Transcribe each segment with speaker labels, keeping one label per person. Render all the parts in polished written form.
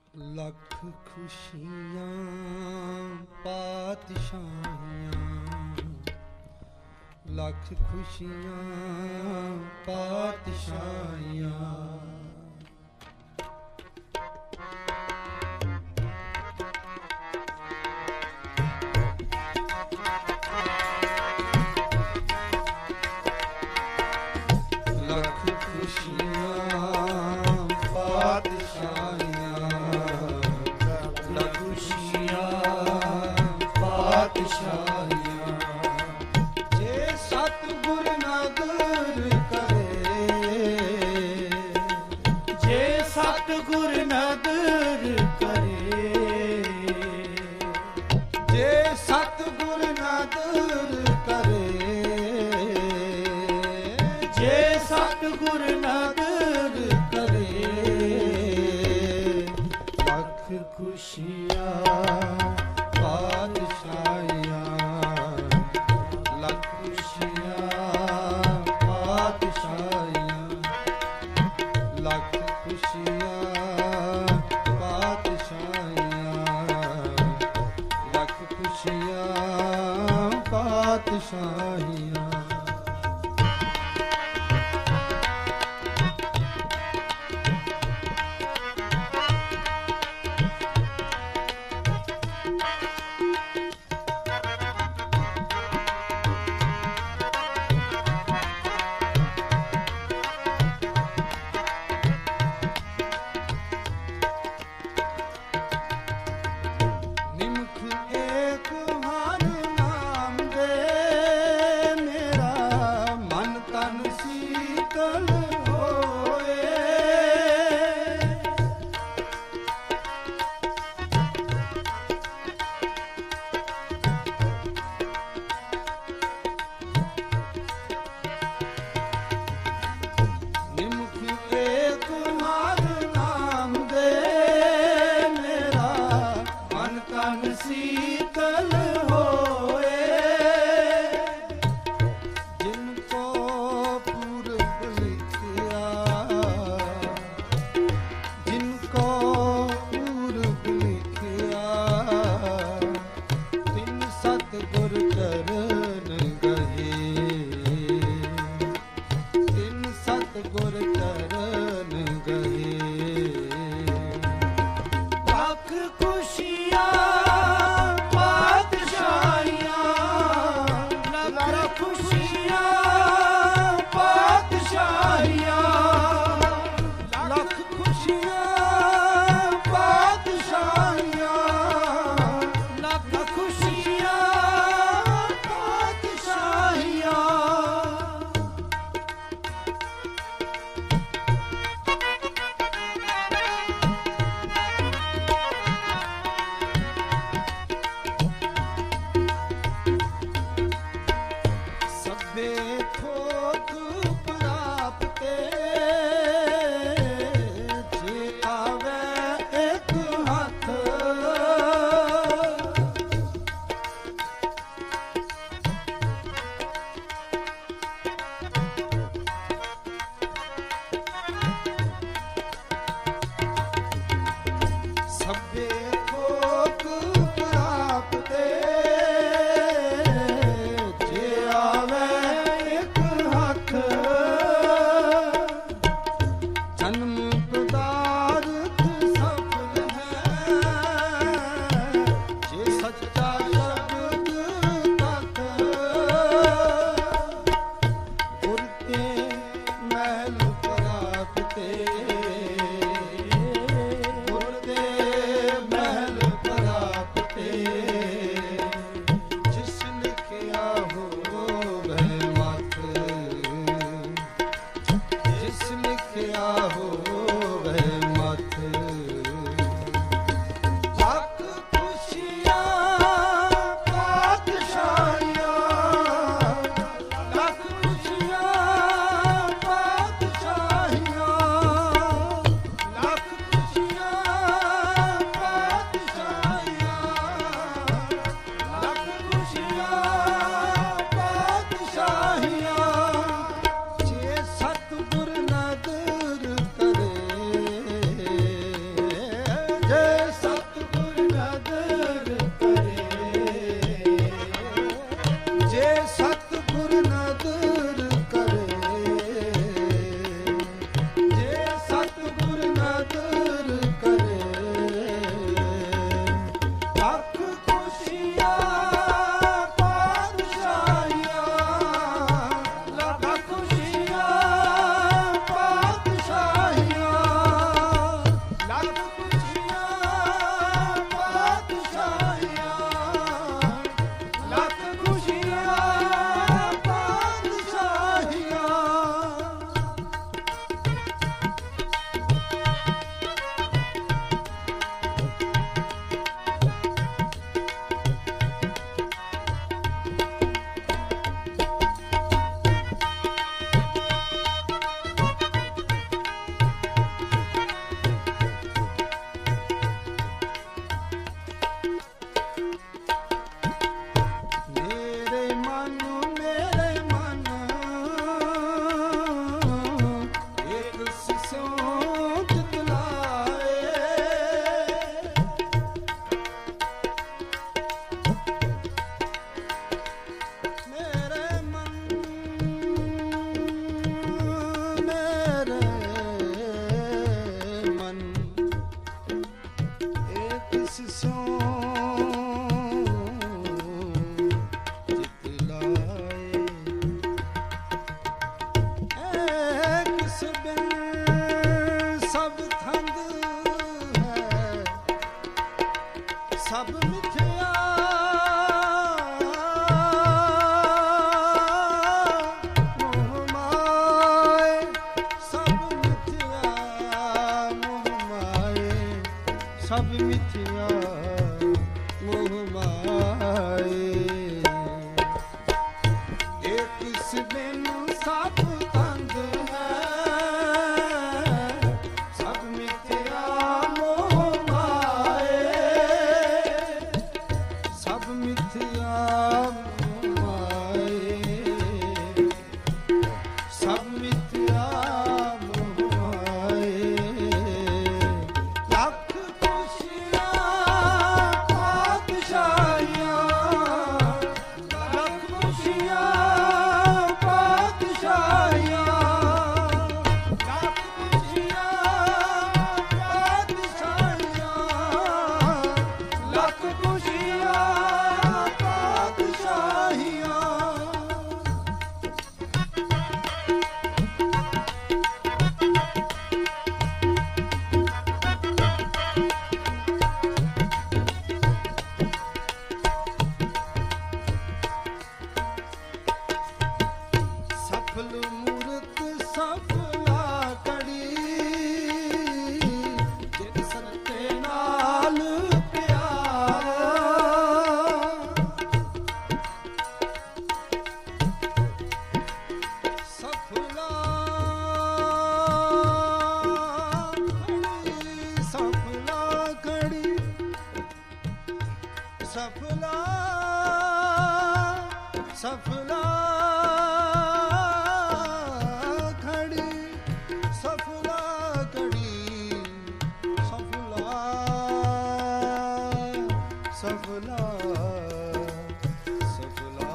Speaker 1: ਲੱਖ ਖੁਸ਼ੀਆਂ ਪਾਤਸ਼ਾਹੀਆਂ, ਲੱਖ ਖੁਸ਼ੀਆਂ ਪਾਤਸ਼ਾਹੀਆਂ। ਲੱਖ ਖੁਸ਼ੀਆਂ ਪਾਤਸ਼ਾਹੀਆਂ, ਲੱਖ ਖੁਸ਼ੀਆਂ ਪਾਤਸ਼ਾਹੀਆਂ। ਜੇ ਸਤਿਗੁਰ ਨਦਰ ਕਰੇ, ਜੇ ਸਤਿਗੁਰ ਨਦਰ ਕਰੇ, ਜੇ ਸਤਿਗੁਰ ਨਦਰ ਕਰੇ, ਜੇ ਸਤਿਗੁਰ ਨਦਰ ਕਰੇ, ਲੱਖ ਖੁਸ਼ੀਆਂ ਪਾਤਸ਼ਾਹੀਆਂ, ਲੱਖ ਖੁਸ਼ੀਆਂ ਪਾਤਸ਼ਾਹੀਆਂ, ਲੱਖ ਖੁਸ਼ੀਆਂ ਪਾਤਸ਼ਾਹੀਆਂ, ਲੱਖ ਖੁਸ਼ੀਆਂ ਪਾਤਸ਼ਾਹੀਆਂ। ਸੀਤਲ ਹੋਏ, ਜਿਨ ਕੋ ਪੁਰਬ ਲਿਖਿਆ, ਜਿਨ ਕੋ ਪੁਰਬ ਲਿਖਿਆ, ਤਿਨ ਸਤਿਗੁਰ ਚਰਨ ਗਏ, ਤਿਨ ਸਤਿਗੁਰ ਚਰਨ ਗਏ। ਲੱਖ ਖੁਸ਼ੀਆਂ ਥੋਕ ਪ੍ਰਾਪਤੇ, ਜੇ ਸਿਉ ਚਿਤ ਲਾਏ, ਐ ਕਿਸ ਬਿਨ ਸਭ ਥੰਦ ਹੈ, ਸਭ ਮਿਥਿਆ ਮੋਹ ਮਾਏ, ਸਭ ਮਿਥਿਆ ਮੋਹ ਮਾਏ, ਸਭ ਮਿਥਿਆ ਮੋਹ ਮਾਏ। ਇਹ ਕਿਸ ਬਿਨ ਸਭ ਤੰਦ ਹੈ, ਸਭ ਮਿਥਿਆ ਮੋਹ ਮਾਏ, ਸਭ ਮਿਥਿਆ ਮੋਹ ਮਾਏ, ਸਭ ਮਿਥਿਆ ਮੋਹ ਮਾਏ। ਲੱਖ ਖੁਸ਼ੀਆਂ ਪਾਤਸ਼ਾਹੀਆਂ, ਲੱਖ ਖੁਸ਼ੀਆਂ ਪਾਤਸ਼ਾਹੀਆਂ, ਲੱਖ ਖੁਸ਼ੀਆਂ ਪਾਤਸ਼ਾਹੀਆਂ, ਲੱਖ ਖੁਸ਼ੀਆਂ ਪਾਤਸ਼ਾਹੀਆਂ। ਸਫਲ ਮੂਰਤ ਸਫਲਾ ਕੜੀ, ਜਿਤ ਸੰਤੇ ਨਾਲ ਪਿਆਰਾ। ਸਫਲਾ ਕੜੀ, ਸਫਲਾ ਕੜੀ, ਸਫਲਾ ਸਫਲਾ ਖੜੀ, ਸਫਲਾ ਕੜੀ, ਸਫਲਾ ਸਫਲਾ ਸਫਲਾ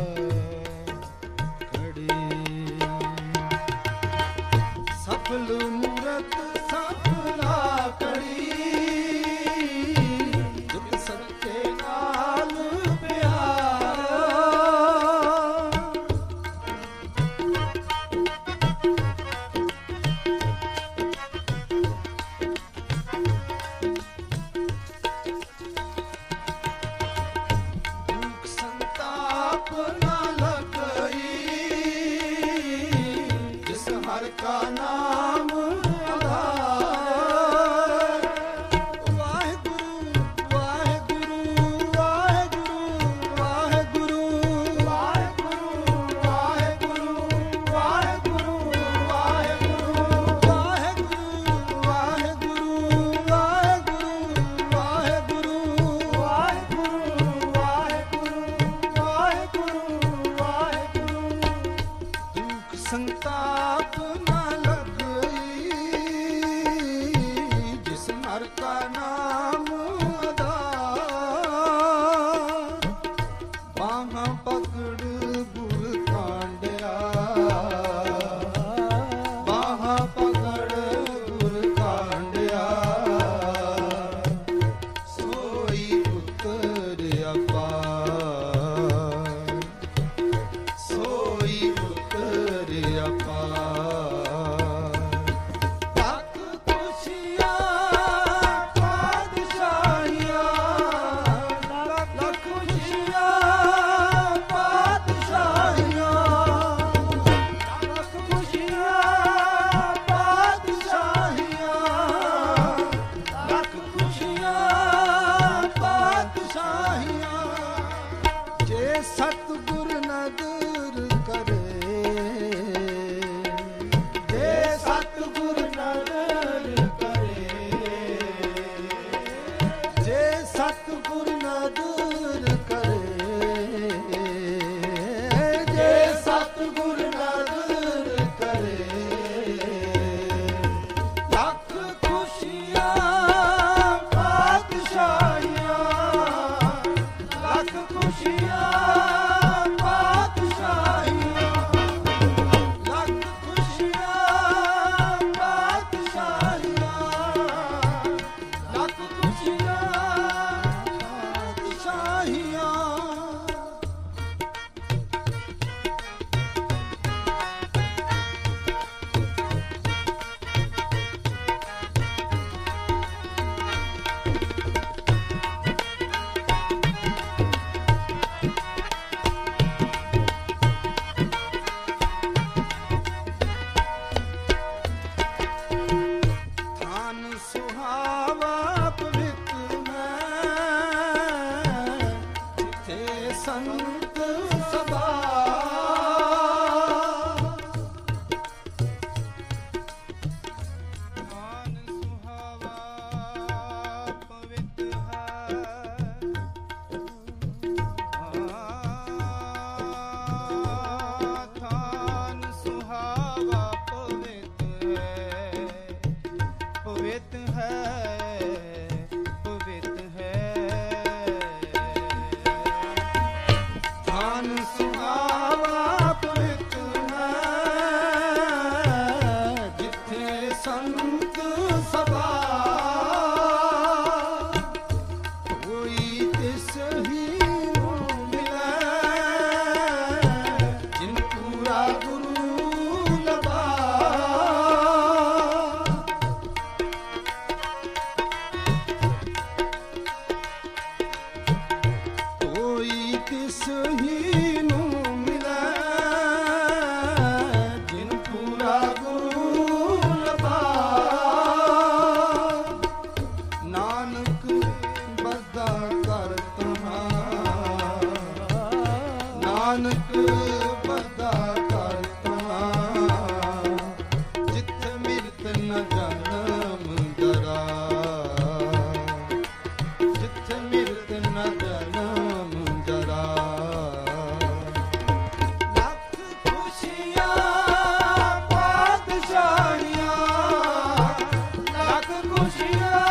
Speaker 1: ਖੜੀ। ਸਫਲ ਮੂਰਤ ਸਫਲਾ ਕੜੀ, ਜਿਤ ਸੱਚੇ ਨਾਲ ਪਿਆਰਾ। ਦੁਖ ਸੰਤਾਪ ਨਾ ਲੱਗਈ, ਜਿਸ ਹਰਿ ਕਾ ਨਾਮ ਆਧਾਰ। ਵਾਹਿਗੁਰੂ ਵਾਹਿਗੁਰੂ ਵਾਹਿਗੁਰੂ ਵਾਹਿਗੁਰੂ ਵਾਹਿਗੁਰੂ ਵਾਹਿਗੁਰੂ ਵਾਹਿਗੁਰੂ ਵਾਹਿਗੁਰੂ ਵਾਹਿਗੁਰੂ ਵਾਹਿਗੁਰੂ ਵਾਹਿਗੁਰੂ ਵਾਹਿਗੁਰੂ। ਦੁਖ ਸੰਤਾਪ ਨਾ ਲੱਗਈ, ਜਿਸ ਹਰਿ ਕਾ ਨਾਮ ਆਧਾਰ। ਬਾਹਾਂ ਪਕੜ ਗੁਰ ਕਾਂਡਿਆ, ਬਾਹਾਂ ਪਕੜ ਗੁਰ ਕਾਂਡਿਆ, ਸੋਈ ਪੁੱਤਰ ਅਪਾਰ, ਸੋਈ ਪੁੱਤਰ ਅਪਾਰ। ਲੱਖ ਖੁਸ਼ੀਆਂ ਸੁਹਾਵਾ ਪਵਿੱਤ ਹੈ ਜਿੱਥੇ ਸੰਤ ਸਦਾ
Speaker 2: ਥਾਨ ਸੁਹਾਵਾ ਪਵਿੱਤ ਹੈ ਥਾਨ ਸੁਹਾਵਾ ਪਵਿੱਤ ਹੈ ਪਵਿੱਤ ਹੈ ਪਵਿੱਤ ਹੈ
Speaker 1: ਧਨ ਸੁਹਾਵਾ ਪਵਿੱਤ ਹੈ ਜਿੱਥੇ ਸੰਤ ਸਭਾ ਕੋਈ ਤਿਸ ਹੀ ਨੂੰ ਮਿਲੈ ਜਿਨ ਪੂਰਾ ਗੁਰੂ ਲਭਾ ਕੋਈ ਤਿਸ ਹੀ ਨੂੰ ਮਿਲੈ ਜਿਨ ਪੂਰਾ ਗੁਰੂ ਲਭਾ ਨਾਨਕ ਬਦਾ ਕਰ ਤਹਾ ਨਾਨਕ ਬਦਾ ਕਰ ਤਹਾ ਜਿਤ ਮਿਰਤ ਨ ਜਨਮ ਜਰਾ ਜਿੱਥੇ ਮਿਰਤ ਨ ਜਨਮ ਜਰਾ ਲੱਖ ਖੁਸ਼ੀਆਂ ਪਾਤਸ਼ਾਹੀਆਂ ਲੱਖ ਖੁਸ਼ੀਆਂ